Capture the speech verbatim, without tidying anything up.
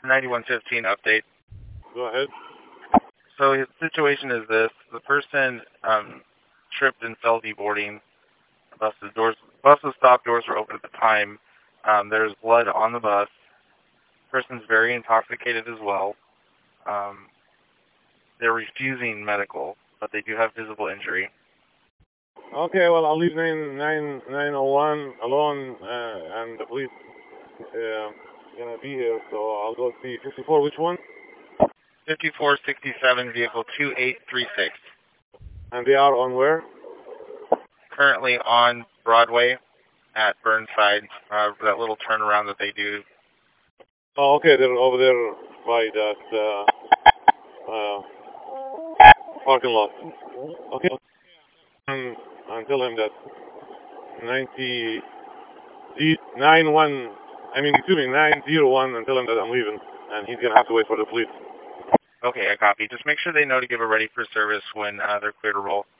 ninety-one fifteen update. Go ahead. So his situation is this: the person um, tripped and fell deboarding. Bus's doors, bus's stop doors were open at the time. Um, there's blood on the bus. Person's very intoxicated as well. Um, they're refusing medical, but they do have visible injury. Okay, well, I'll leave nine nine nine oh one alone, uh, and the police uh, gonna be here, so I'll go see fifty-four. Which one? fifty-four sixty-seven, vehicle two eight three six. And they are on where? Currently on Broadway at Burnside, uh, that little turnaround that they do. Oh, okay, they're over there by that uh, uh, parking lot. Okay. And, and tell him that ninety nine one. I mean, excuse me, nine zero one, and tell him that I'm leaving, and he's gonna have to wait for the police. Okay, I copy. Just make sure they know to give a ready for service when uh, they're clear to roll.